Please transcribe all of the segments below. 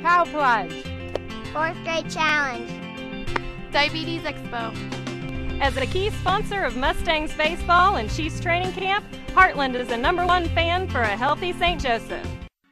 Cow Plunge. 4th grade challenge. Diabetes Expo. As a key sponsor of Mustangs baseball and Chiefs training camp, Heartland is the #1 fan for a healthy St. Joseph.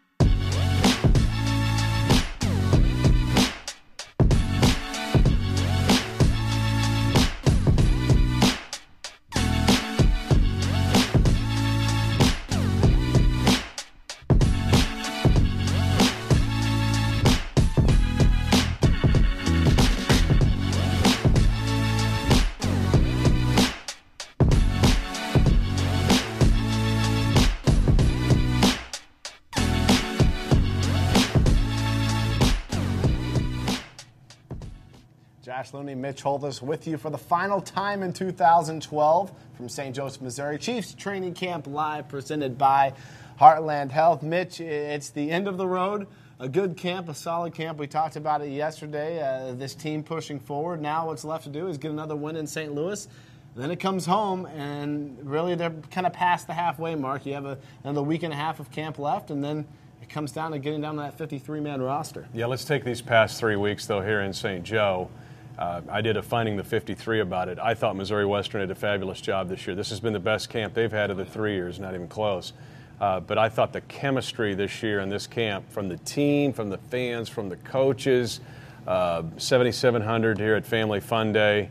Josh Looney, Mitch Holthus with you for the final time in 2012 from St. Joseph, Missouri. Chiefs Training Camp Live presented by Heartland Health. Mitch, it's the end of the road. A good camp, a solid camp. We talked about it yesterday. This team pushing forward. Now what's left to do is get another win in St. Louis. Then it comes home, and really they're kind of past the halfway mark. You have another week and a half of camp left, and then it comes down to getting down to that 53-man roster. Yeah, let's take these past 3 weeks, though, here in St. Joe. I did a Finding the 53 about it. I thought Missouri Western did a fabulous job this year. This has been the best camp they've had of the 3 years, not even close. But I thought the chemistry this year in this camp, from the team, from the fans, from the coaches, 7,700 here at Family Fun Day,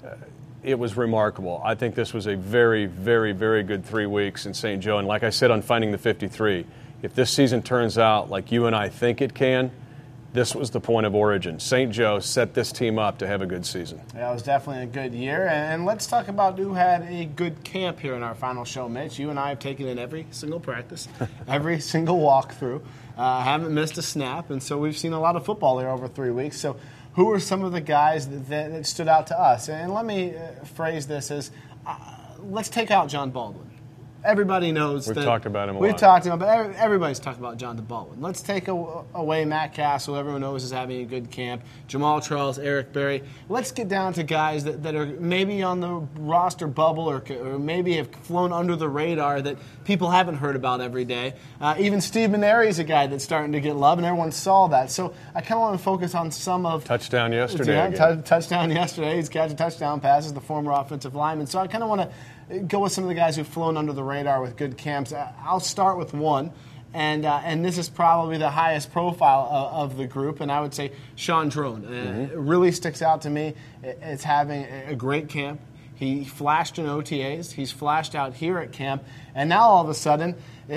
it was remarkable. I think this was a very, very, very good 3 weeks in St. Joe. And like I said on Finding the 53, if this season turns out like you and I think it can, this was the point of origin. St. Joe set this team up to have a good season. Yeah, it was definitely a good year. And let's talk about who had a good camp here in our final show, Mitch. You and I have taken in every single practice, every single walkthrough. Haven't missed a snap. And so we've seen a lot of football here over 3 weeks. So who are some of the guys that stood out to us? And let me phrase this as, let's take out John Baldwin. Everybody knows We've that. talked about him a lot. We've talked about him, but everybody's talked about John Baldwin. Let's take away Matt Castle, everyone knows is having a good camp. Jamal Charles, Eric Berry. Let's get down to guys that are maybe on the roster bubble or maybe have flown under the radar that people haven't heard about every day. Even Steve Maneri is a guy that's starting to get love, and everyone saw that. So I kind of want to focus on some of... Touchdown yesterday. Touchdown yesterday. He's catching touchdown passes, the former offensive lineman. So I kind of want to go with some of the guys who've flown under the radar with good camps. I'll start with one, and this is probably the highest profile of the group, and I would say Sean Drone. It really sticks out to me. It's having a great camp. He flashed in OTAs. He's flashed out here at camp. And now all of a sudden,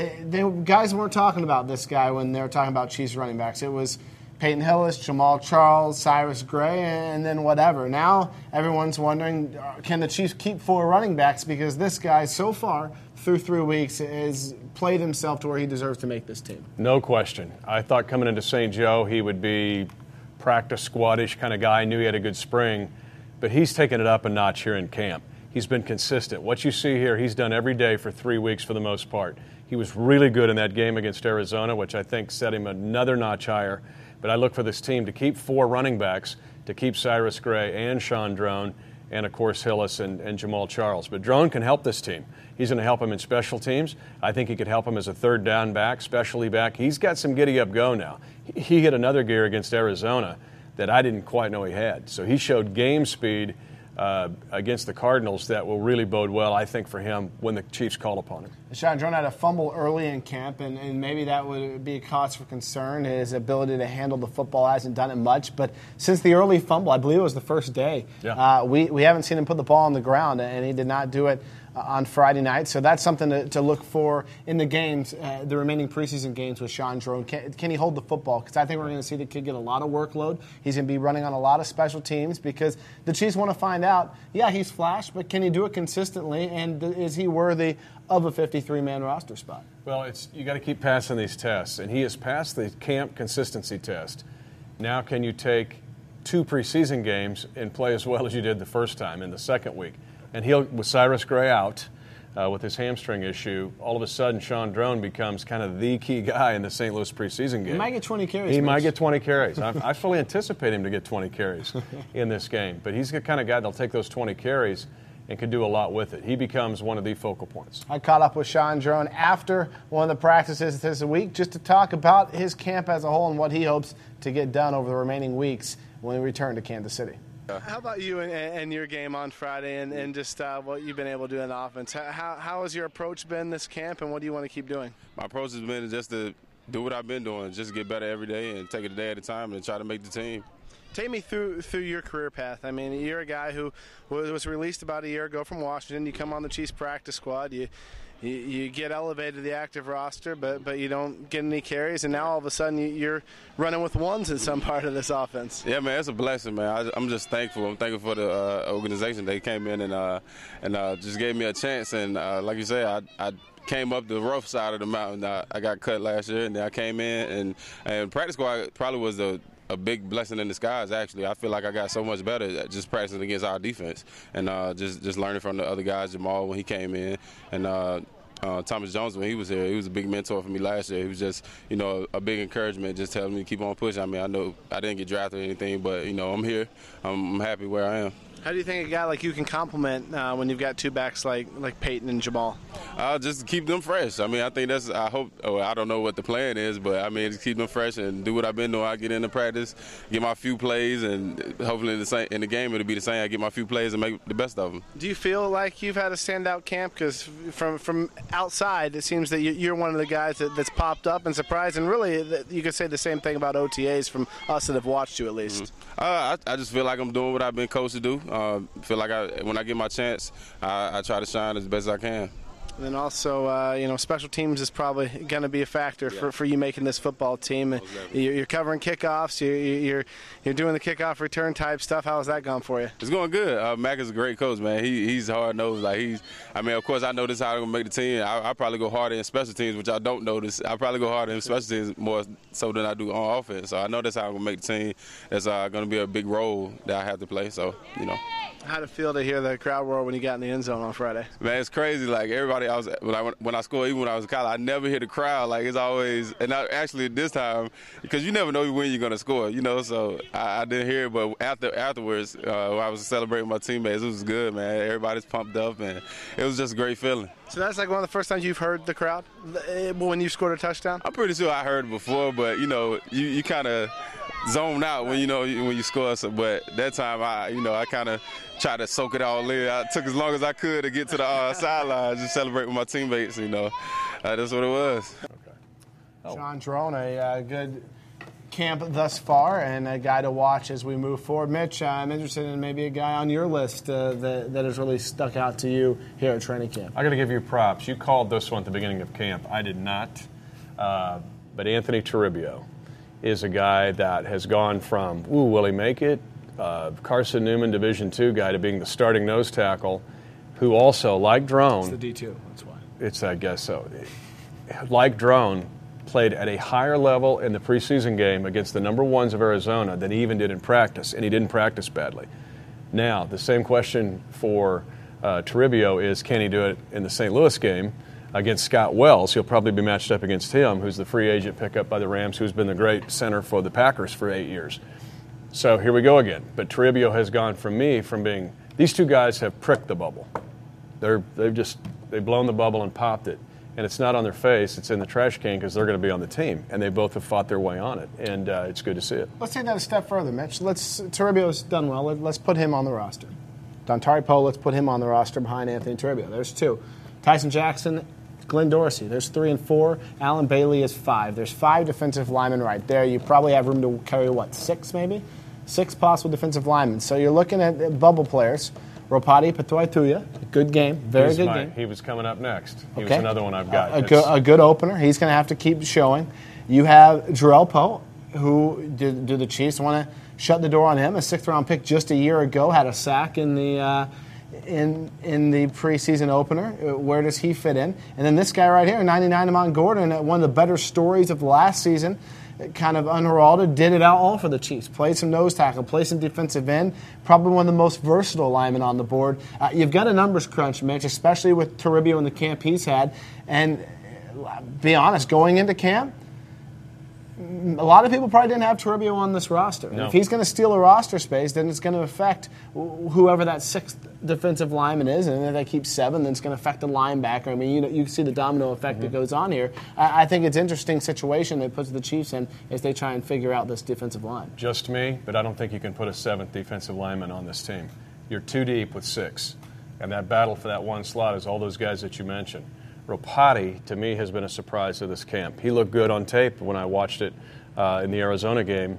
guys weren't talking about this guy when they were talking about Chiefs running backs. It was Peyton Hillis, Jamal Charles, Cyrus Gray, and then whatever. Now everyone's wondering, can the Chiefs keep 4 running backs? Because this guy, so far, through 3 weeks, has played himself to where he deserves to make this team. No question. I thought coming into St. Joe he would be practice squadish kind of guy. I knew he had a good spring. But he's taken it up a notch here in camp. He's been consistent. What you see here, he's done every day for 3 weeks for the most part. He was really good in that game against Arizona, which I think set him another notch higher. But I look for this team to keep 4 running backs, to keep Cyrus Gray and Sean Drone, and, of course, Hillis and Jamal Charles. But Drone can help this team. He's going to help him in special teams. I think he could help him as a third down back, specialty back. He's got some giddy-up go now. He hit another gear against Arizona that I didn't quite know he had. So he showed game speed against the Cardinals that will really bode well, I think, for him when the Chiefs call upon him. Sean Drone had a fumble early in camp, and maybe that would be a cause for concern. His ability to handle the football hasn't done it much. But since the early fumble, I believe it was the first day, we haven't seen him put the ball on the ground, and he did not do it on Friday night. So that's something to look for in the games, the remaining preseason games with Sean Drone. Can he hold the football? Because I think we're going to see the kid get a lot of workload. He's going to be running on a lot of special teams because the Chiefs want to find out, he's flashed, but can he do it consistently, and is he worthy of a 53-man roster spot? Well, you got to keep passing these tests, and he has passed the camp consistency test. Now can you take 2 preseason games and play as well as you did the first time in the second week? And with Cyrus Gray out with his hamstring issue, all of a sudden Sean Drone becomes kind of the key guy in the St. Louis preseason game. He might get 20 carries. He might get 20 carries. I fully anticipate him to get 20 carries in this game. But he's the kind of guy that'll take those 20 carries and can do a lot with it. He becomes one of the focal points. I caught up with Shaun Drone after one of the practices this week just to talk about his camp as a whole and what he hopes to get done over the remaining weeks when we return to Kansas City. How about you and your game on Friday and just what you've been able to do in the offense? How has your approach been this camp, and what do you want to keep doing? My approach has been just to do what I've been doing, just get better every day and take it a day at a time and try to make the team. Take me through your career path. I mean, you're a guy who was released about a year ago from Washington. You come on the Chiefs practice squad. You get elevated to the active roster, but you don't get any carries, and now all of a sudden you're running with ones in some part of this offense. Yeah, man, it's a blessing, man. I'm just thankful. I'm thankful for the organization. They came in and just gave me a chance. And like you said, I came up the rough side of the mountain. I got cut last year, and then I came in, and practice squad probably was a big blessing in disguise, actually. I feel like I got so much better at just practicing against our defense and just learning from the other guys. Jamal, when he came in, and Thomas Jones, when he was here, he was a big mentor for me last year. He was just, a big encouragement, just telling me to keep on pushing. I mean, I know I didn't get drafted or anything, but, I'm here. I'm happy where I am. How do you think a guy like you can complement when you've got two backs like Peyton and Jamal? Just keep them fresh. I mean, I think that's, I don't know what the plan is, but I mean, just keep them fresh and do what I've been doing. I get into practice, get my few plays, and hopefully in the game it'll be the same. I get my few plays and make the best of them. Do you feel like you've had a standout camp? Because from outside, it seems that you're one of the guys that's popped up and surprised, and really you could say the same thing about OTAs from us that have watched you at least. I just feel like I'm doing what I've been coached to do. Feel like when I get my chance, I try to shine as best as I can. And then also, special teams is probably going to be a factor for you making this football team. You're covering kickoffs. You're doing the kickoff return type stuff. How has that gone for you? It's going good. Mac is a great coach, man. He's hard nosed. Of course, I know this is how I'm going to make the team. I probably go harder in special teams, which I don't notice. I probably go harder in special teams more so than I do on offense. So I know that's how I'm going to make the team. That's going to be a big role that I have to play. So, How'd it feel to hear the crowd roar when you got in the end zone on Friday? Man, it's crazy. Like everybody, when I scored, even when I was in college, I never hear the crowd. Like it's always, and actually this time, because you never know when you're gonna score, So I didn't hear it, but afterwards, when I was celebrating my teammates, it was good, man. Everybody's pumped up, and it was just a great feeling. So that's like one of the first times you've heard the crowd when you scored a touchdown? I'm pretty sure I heard it before, but you kind of zone out when you score. So, but that time I kind of tried to soak it all in. I took as long as I could to get to the sideline, just celebrate with my teammates. That's what it was. Okay. Shaun Drone, a good camp thus far, and a guy to watch as we move forward. Mitch, I'm interested in maybe a guy on your list that has really stuck out to you here at training camp. I got to give you props. You called this one at the beginning of camp. I did not. But Anthony Toribio is a guy that has gone from, will he make it? Carson Newman, Division II guy, to being the starting nose tackle, who also, like Drone. It's the D2, that's why. I guess so. Like Drone, played at a higher level in the preseason game against the number ones of Arizona than he even did in practice, and he didn't practice badly. Now, the same question for Toribio is, can he do it in the St. Louis game against Scott Wells? He'll probably be matched up against him, who's the free agent pickup by the Rams, who's been the great center for the Packers for 8 years. So here we go again. But Toribio has gone from being, these two guys have pricked the bubble. They've blown the bubble and popped it. And it's not on their face, it's in the trash can because they're going to be on the team. And they both have fought their way on it. And it's good to see it. Let's take that a step further, Mitch. Toribio's done well. Let's put him on the roster. Dontari Poe, let's put him on the roster behind Anthony Toribio. There's 2. Tyson Jackson, Glenn Dorsey. There's 3 and 4. Alan Bailey is 5. There's 5 defensive linemen right there. You probably have room to carry, 6 maybe? 6 possible defensive linemen. So you're looking at bubble players. Ropati Patoituya, good game, very good game. He was coming up next. He was another one I've got. A good opener. He's going to have to keep showing. You have Jarrell Poe, who do the Chiefs want to shut the door on him? A 6th-round pick just a year ago, had a sack in the preseason opener. Where does he fit in? And then this guy right here, 99 Amon Gordon, one of the better stories of last season, kind of unheralded, did it all for the Chiefs. Played some nose tackle, played some defensive end, probably one of the most versatile linemen on the board. You've got a numbers crunch, Mitch, especially with Toribio and the camp he's had. And be honest, going into camp, a lot of people probably didn't have Toribio on this roster. No. If he's going to steal a roster space, then it's going to affect whoever that sixth defensive lineman is, and if they keep 7, then it's going to affect the linebacker. I mean, you see the domino effect that goes on here. I think it's an interesting situation that puts the Chiefs in as they try and figure out this defensive line. Just me, but I don't think you can put a 7th defensive lineman on this team. You're 2 deep with 6, and that battle for that one slot is all those guys that you mentioned. Ropati, to me, has been a surprise to this camp. He looked good on tape when I watched it in the Arizona game.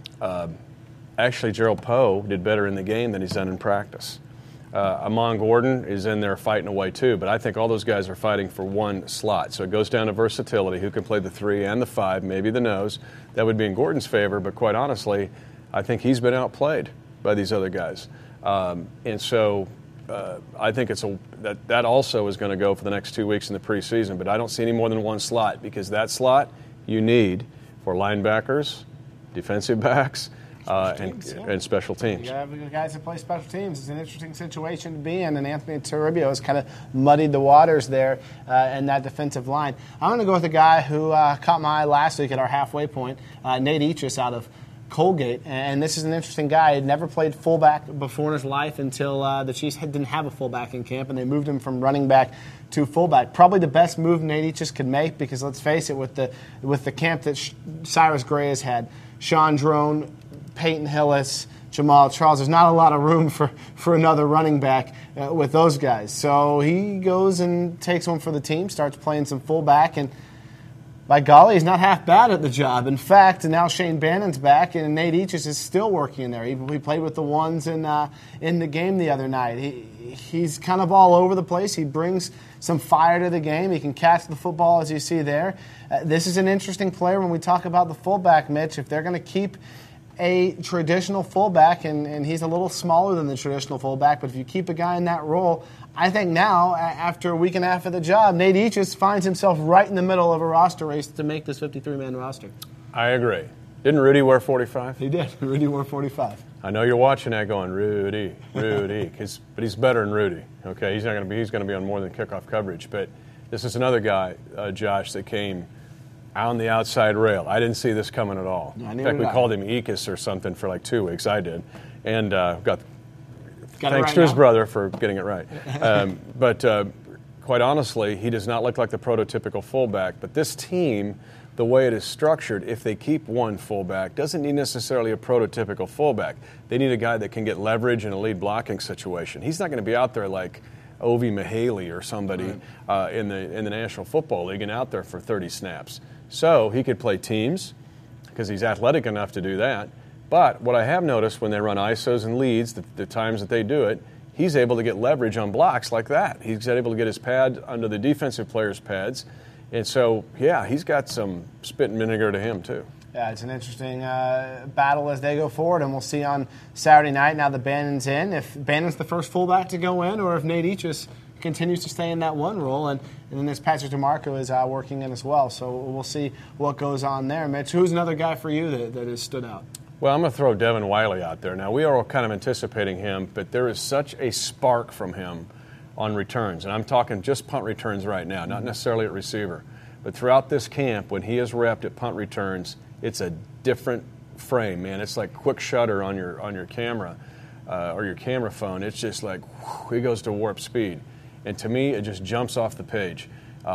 Actually, Gerald Poe did better in the game than he's done in practice. Amon Gordon is in there fighting away too, but I think all those guys are fighting for one slot. So it goes down to versatility, who can play the 3 and the 5, maybe the nose. That would be in Gordon's favor, but quite honestly, I think he's been outplayed by these other guys. And so I think that also is going to go for the next 2 weeks in the preseason, but I don't see any more than one slot, because that slot you need for linebackers, defensive backs, and special teams. You got to have guys that play special teams. It's an interesting situation to be in, and Anthony Toribio has kind of muddied the waters there in that defensive line. I'm going to go with a guy who caught my eye last week at our halfway point, Nate Etris out of Colgate, and this is an interesting guy. He had never played fullback before in his life until the Chiefs didn't have a fullback in camp, and they moved him from running back to fullback. Probably the best move Nate Etris could make, because let's face it, with the camp that Cyrus Gray has had, Sean Drone, Peyton Hillis, Jamal Charles, there's not a lot of room for another running back with those guys. So he goes and takes one for the team, starts playing some fullback, and by golly, he's not half bad at the job. In fact, now Shane Bannon's back, and Nate Etris is still working in there. He played with the ones in the game the other night. He's kind of all over the place. He brings some fire to the game. He can catch the football, as you see there. This is an interesting player when we talk about the fullback, Mitch. If they're going to keep a traditional fullback, and he's a little smaller than the traditional fullback, but if you keep a guy in that role, I think now, after a week and a half of the job, Nate Etris finds himself right in the middle of a roster race to make this 53-man roster. I agree. Didn't Rudy wear 45? He did. Rudy wore 45. I know you're watching that going, Rudy, but he's better than Rudy. Okay, he's going to be on more than kickoff coverage. But this is another guy, Josh, that came on the outside rail. I didn't see this coming at all. In fact, we called him Ekis or something for like 2 weeks. I did, and got thanks right to his now? brother for getting it right. But quite honestly, he does not look like the prototypical fullback. But this team, the way it is structured, if they keep one fullback, doesn't need necessarily a prototypical fullback. They need a guy that can get leverage in a lead blocking situation. He's not going to be out there like Ovi Mihaly or somebody in the National Football League and out there for 30 snaps. So he could play teams because he's athletic enough to do that. But what I have noticed when they run ISOs and leads, the times that they do it, he's able to get leverage on blocks like that. He's able to get his pad under the defensive player's pads. And so, yeah, he's got some spit and vinegar to him, too. Yeah, it's an interesting battle as they go forward, and we'll see on Saturday night now that Bannon's in. If Bannon's the first fullback to go in, or if Nate Etris continues to stay in that one role, and then this Patrick DeMarco is working in as well. So we'll see what goes on there. Mitch, who's another guy for you that has stood out? Well, I'm going to throw Devin Wiley out there. Now, we are all kind of anticipating him, but there is such a spark from him on returns. And I'm talking just punt returns right now, not necessarily at receiver. But throughout this camp, when he is repped at punt returns, it's a different frame, man. It's like quick shutter on your camera or your camera phone. It's just like, whew, he goes to warp speed. And to me, it just jumps off the page.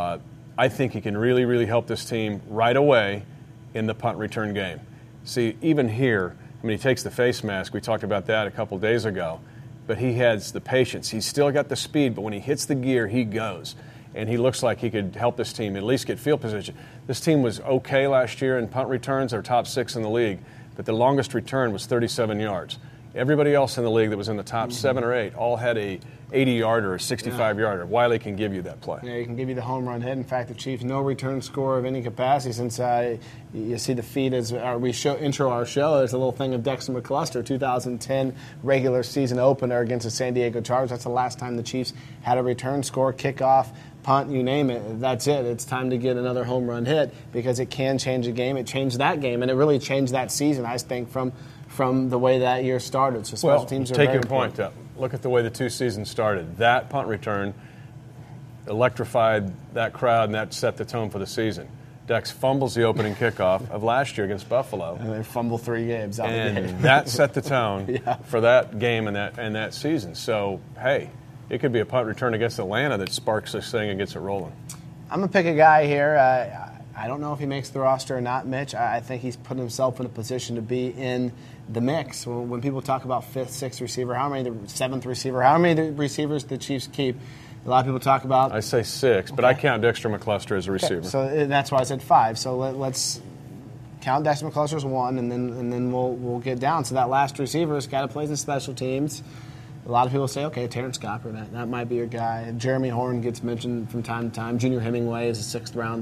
I think he can really, really help this team right away in the punt return game. See, even here, I mean, he takes the face mask. We talked about that a couple days ago. But he has the patience. He's still got the speed, but when he hits the gear, he goes. And he looks like he could help this team at least get field position. This team was okay last year in punt returns. They're top 6 in the league. But the longest return was 37 yards. Everybody else in the league that was in the top 7 or 8 all had a 80-yarder or 65-yarder. Wiley can give you that play. Yeah, he can give you the home run hit. In fact, the Chiefs, no return score of any capacity since you see the feed as we intro our show. There's a little thing of Dexter McCluster, 2010 regular season opener against the San Diego Chargers. That's the last time the Chiefs had a return score, kickoff, punt, you name it. That's it. It's time to get another home run hit because it can change a game. It changed that game, and it really changed that season, I think, from the way that year started. So special teams are take very your point. Look at the way the 2 seasons started. That punt return electrified that crowd, and that set the tone for the season. Dex fumbles the opening kickoff of last year against Buffalo. And they fumble 3 games out of the game. And that set the tone for that game and that season. So, hey, it could be a punt return against Atlanta that sparks this thing and gets it rolling. I'm going to pick a guy here. I don't know if he makes the roster or not, Mitch. I think he's put himself in a position to be in the mix. When people talk about 5th, 6th receiver, how many the 7th receiver, how many receivers the Chiefs keep? A lot of people talk about. I say 6, but I count Dexter McCluster as a receiver. Okay. So that's why I said 5. So let's count Dexter McCluster as 1, and then we'll get down. So that last receiver has got to play in special teams. A lot of people say, okay, Terrence Copper, that might be your guy. Jeremy Horn gets mentioned from time to time. Junior Hemingway is a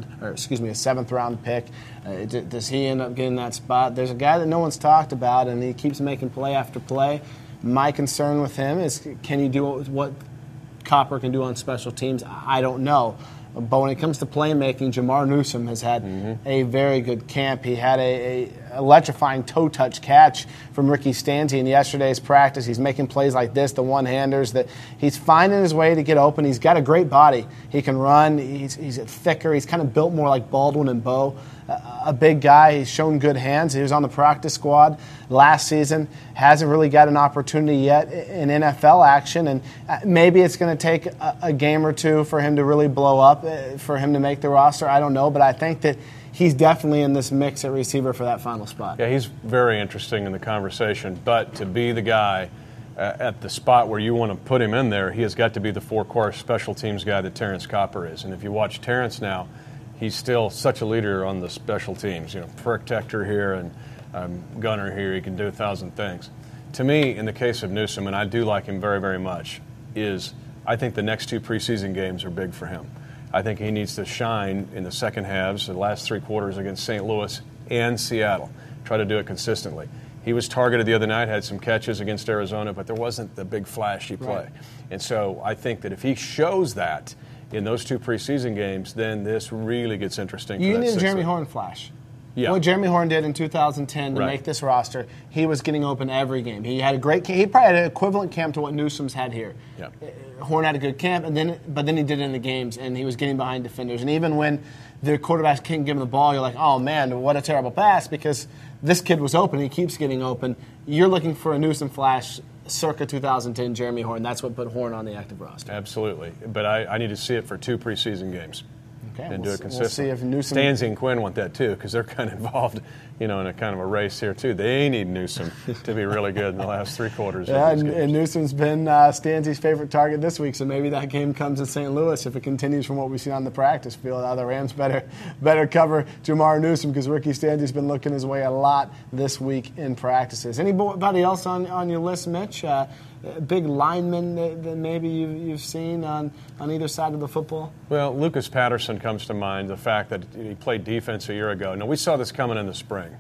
7th round pick. Does he end up getting that spot? There's a guy that no one's talked about, and he keeps making play after play. My concern with him is, can he do what Copper can do on special teams? I don't know. But when it comes to playmaking, Jamar Newsome has had a very good camp. He had a electrifying toe touch catch from Ricky Stanzi in yesterday's practice. He's making plays like this, the one-handers, that he's finding his way to get open. He's got a great body. He can run. He's thicker. He's kind of built more like Baldwin and Bo. A big guy. He's shown good hands. He was on the practice squad last season. Hasn't really got an opportunity yet in NFL action, and maybe it's going to take a game or two for him to really blow up, for him to make the roster. I don't know, but I think that he's definitely in this mix at receiver for that final spot. Yeah, he's very interesting in the conversation, but to be the guy at the spot where you want to put him in there, he has got to be the four-core special teams guy that Terrence Copper is. And if you watch Terrence now, he's still such a leader on the special teams. You know, protector here and gunner here. He can do 1,000 things. To me, in the case of Newsome, and I do like him very, very much, is I think the next 2 preseason games are big for him. I think he needs to shine in the second halves, the last 3 quarters against St. Louis and Seattle. Try to do it consistently. He was targeted the other night, had some catches against Arizona, but there wasn't the big flashy play. Right. And so I think that if he shows that in those 2 preseason games, then this really gets interesting. You need a Jeremy Horn flash. Yeah. What Jeremy Horn did in 2010 to make this roster, he was getting open every game. He had a great camp. He probably had an equivalent camp to what Newsome's had here. Yeah. Horn had a good camp, but then he did it in the games, and he was getting behind defenders. And even when the quarterback can't give him the ball, you're like, oh, man, what a terrible pass, because this kid was open. He keeps getting open. You're looking for a Newsome flash circa 2010 Jeremy Horn. That's what put Horn on the active roster. Absolutely. But I need to see it for 2 preseason games. Okay, and do it consistently. We'll see if Newsome... Stanzi and Quinn want that too, because they're kind of involved, in a kind of a race here too. They need Newsome to be really good in the last 3 quarters. Yeah, and Newsome's been Stanzi's favorite target this week, so maybe that game comes in St. Louis if it continues from what we've seen on the practice field. The Rams better cover Jamar Newsome, because Ricky Stanzi's been looking his way a lot this week in practices. Anybody else on your list, Mitch? Big lineman that maybe you've seen on either side of the football? Well, Lucas Patterson comes to mind, the fact that he played defense a year ago. Now, we saw this coming in the spring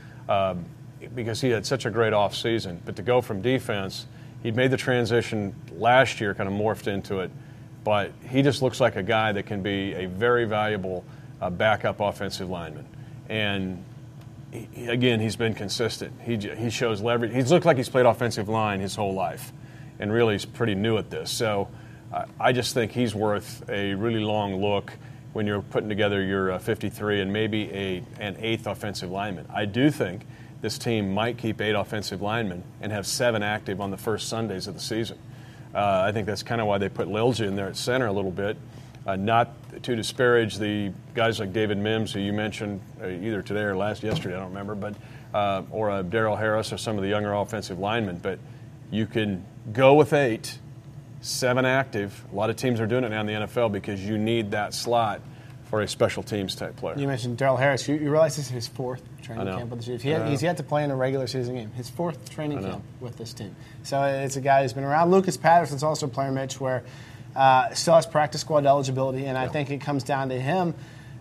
because he had such a great offseason. But to go from defense, he'd made the transition last year, kind of morphed into it. But he just looks like a guy that can be a very valuable backup offensive lineman. And again, he's been consistent. He shows leverage. He's looked like he's played offensive line his whole life, and really he's pretty new at this. So I just think he's worth a really long look when you're putting together your 53 and maybe an 8th offensive lineman. I do think this team might keep 8 offensive linemen and have 7 active on the first Sundays of the season. I think that's kind of why they put Lilja in there at center a little bit. Not to disparage the guys like David Mims, who you mentioned either today or yesterday, I don't remember, but or Darrell Harris or some of the younger offensive linemen. But you can go with 8, 7 active. A lot of teams are doing it now in the NFL because you need that slot for a special teams type player. You mentioned Darrell Harris. You realize this is his 4th training camp with the Chiefs. He's yet to play in a regular season game. His 4th training camp with this team. So it's a guy who's been around. Lucas Patterson's also a player, Mitch, where still has practice squad eligibility, and I think it comes down to him.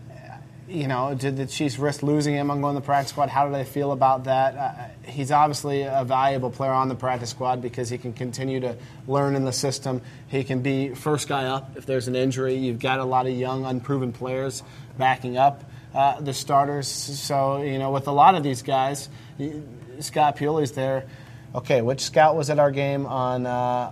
Did the Chiefs risk losing him on going to the practice squad? How do they feel about that? He's obviously a valuable player on the practice squad because he can continue to learn in the system. He can be first guy up if there's an injury. You've got a lot of young, unproven players backing up the starters. So, with a lot of these guys, Scott Pioli's there Okay, which scout was at our game on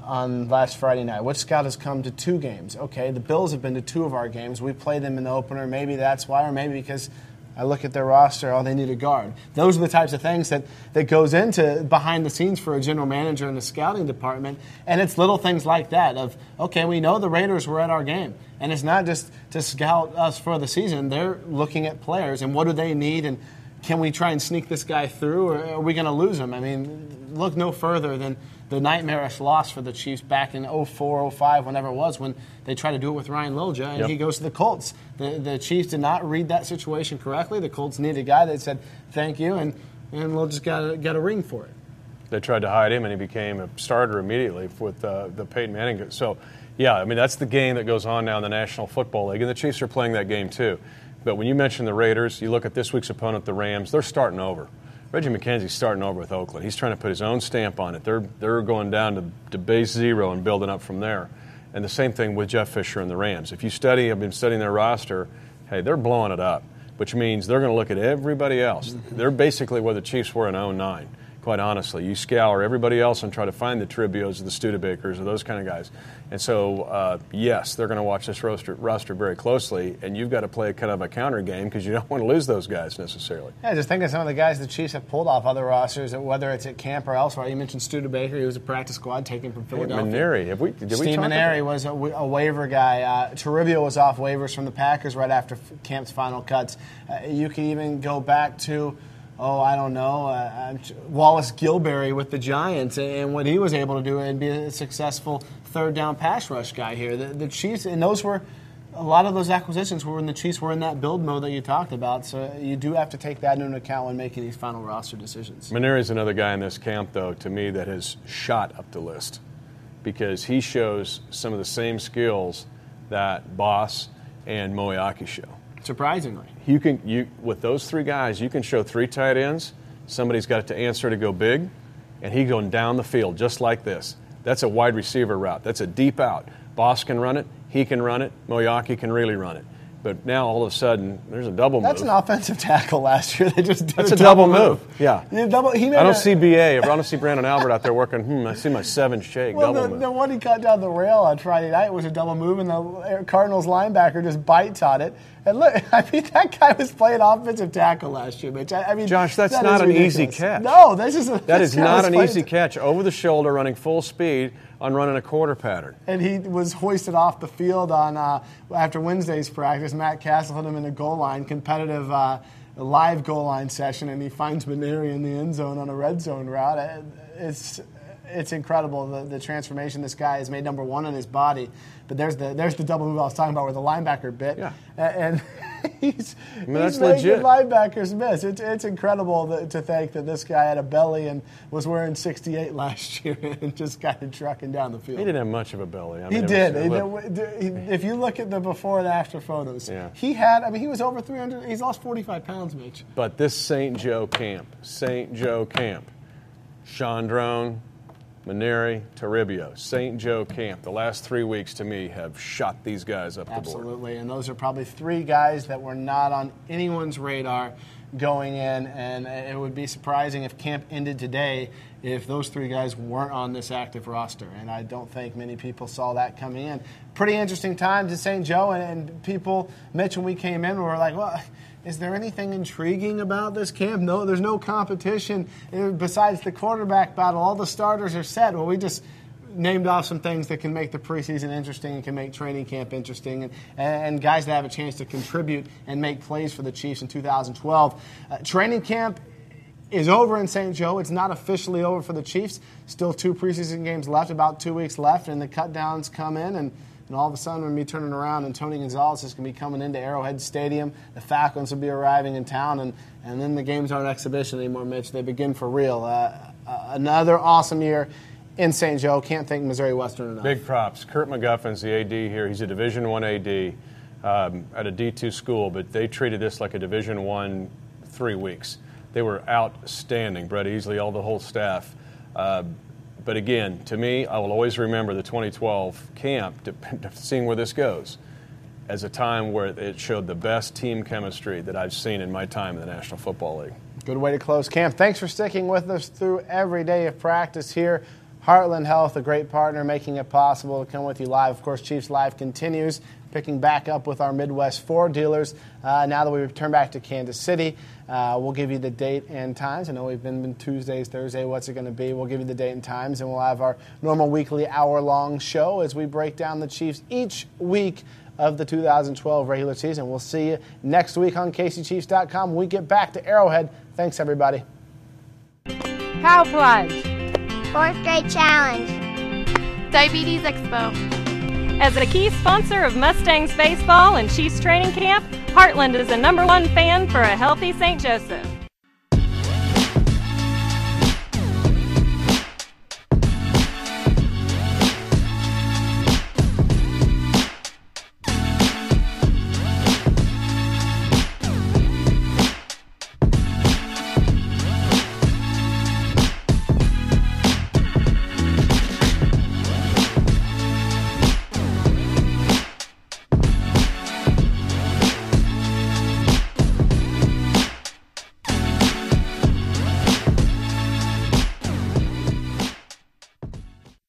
last Friday night? Which scout has come to 2 games? Okay, the Bills have been to 2 of our games. We played them in the opener. Maybe that's why, or maybe because I look at their roster, they need a guard. Those are the types of things that goes into behind the scenes for a general manager in the scouting department. And it's little things like that of, okay, we know the Raiders were at our game. And it's not just to scout us for the season. They're looking at players and what do they need, and can we try and sneak this guy through, or are we going to lose him? I mean, look no further than the nightmarish loss for the Chiefs back in 04, 05, whenever it was, when they tried to do it with Ryan Lilja, and he goes to the Colts. The Chiefs did not read that situation correctly. The Colts needed a guy that said, thank you, and Lilja's got a ring for it. They tried to hide him, and he became a starter immediately with the Peyton Manning. So, yeah, I mean, that's the game that goes on now in the National Football League, and the Chiefs are playing that game too. But when you mention the Raiders, you look at this week's opponent, the Rams, they're starting over. Reggie McKenzie's starting over with Oakland. He's trying to put his own stamp on it. They're going down to base 0 and building up from there. And the same thing with Jeff Fisher and the Rams. If you study, I've been studying their roster, hey, they're blowing it up, which means they're going to look at everybody else. They're basically where the Chiefs were in 2009. Quite honestly, you scour everybody else and try to find the Tribios or the Studebakers or those kind of guys. And so, yes, they're going to watch this roster very closely, and you've got to play kind of a counter game because you don't want to lose those guys necessarily. Yeah, just think of some of the guys the Chiefs have pulled off other rosters, whether it's at camp or elsewhere. You mentioned Studebaker. He was a practice squad taken from Philadelphia. Mainieri. Did we Steve Mainieri was a waiver guy. Toribio was off waivers from the Packers right after camp's final cuts. You can even go back to I don't know, Wallace Gilberry with the Giants and what he was able to do and be a successful third down pass rush guy here. The Chiefs, and those were, a lot of those acquisitions were when the Chiefs were in that build mode that you talked about. So you do have to take that into account when making these final roster decisions. Mainieri's another guy in this camp, though, to me, that has shot up the list because he shows some of the same skills that Boss and Moeaki show. Surprisingly. You with those 3 guys, you can show 3 tight ends. Somebody's got to answer to go big, and he's going down the field just like this. That's a wide receiver route. That's a deep out. Boss can run it. He can run it. Moeaki can really run it. But now all of a sudden, there's a double move. That's an offensive tackle last year. They just did That's a double move. Yeah. I don't see BA. I don't see Brandon Albert out there working. I see my 7 shake. Well, double move. The one he cut down the rail on Friday night was a double move, and the Cardinals linebacker just bites on it. And look, I mean, that guy was playing offensive tackle last year, Mitch. I mean, Josh, that's not an easy catch. No, that is not an easy catch. Over the shoulder, running full speed on running a quarter pattern. And he was hoisted off the field on after Wednesday's practice. Matt Castle hit him in the goal line, competitive live goal line session, and he finds Mainieri in the end zone on a red zone route. It's incredible the transformation this guy has made. Number one in his body, but there's the double move I was talking about where the linebacker bit, and he's making legit. Linebackers miss. It's incredible to think that this guy had a belly and was wearing 68 last year and just kind of trucking down the field. He didn't have much of a belly. He did. If you look at the before and after photos, he had. I mean, he was over 300. He's lost 45 pounds, Mitch. But this St. Joe camp, Chandrone, Mainieri, Toribio, St. Joe camp, the last 3 weeks to me have shot these guys up the board. Absolutely, and those are probably 3 guys that were not on anyone's radar going in, and it would be surprising if camp ended today if those 3 guys weren't on this active roster, and I don't think many people saw that coming in. Pretty interesting times at St. Joe, and people, Mitch, when we came in, were like, well, is there anything intriguing about this camp? No, there's no competition besides the quarterback battle. All the starters are set. Well, we just named off some things that can make the preseason interesting and can make training camp interesting, and guys that have a chance to contribute and make plays for the Chiefs in 2012. Training camp is over in St. Joe. It's not officially over for the Chiefs. Still 2 preseason games left, about 2 weeks left, and the cut-downs come in, and all of a sudden, when we turning around and Tony Gonzalez is going to be coming into Arrowhead Stadium, the Falcons will be arriving in town, and then the games aren't exhibition anymore, Mitch. They begin for real. Another awesome year in St. Joe. Can't thank Missouri Western enough. Big props. Kurt McGuffin's the AD here. He's a Division I AD at a D2 school, but they treated this like a Division I 3 weeks. They were outstanding. Brett Easley, the whole staff. But again, to me, I will always remember the 2012 camp, seeing where this goes, as a time where it showed the best team chemistry that I've seen in my time in the National Football League. Good way to close camp. Thanks for sticking with us through every day of practice here. Heartland Health, a great partner, making it possible to come with you live. Of course, Chiefs Live continues, picking back up with our Midwest Ford dealers. Now that we return back to Kansas City, we'll give you the date and times. I know we've been Tuesdays, Thursday. What's it going to be? We'll give you the date and times, and we'll have our normal weekly hour-long show as we break down the Chiefs each week of the 2012 regular season. We'll see you next week on KCChiefs.com when we get back to Arrowhead. Thanks, everybody. Cow Plunge. 4th grade challenge. Diabetes Expo. As a key sponsor of Mustangs baseball and Chiefs training camp, Heartland is the #1 fan for a healthy St. Joseph.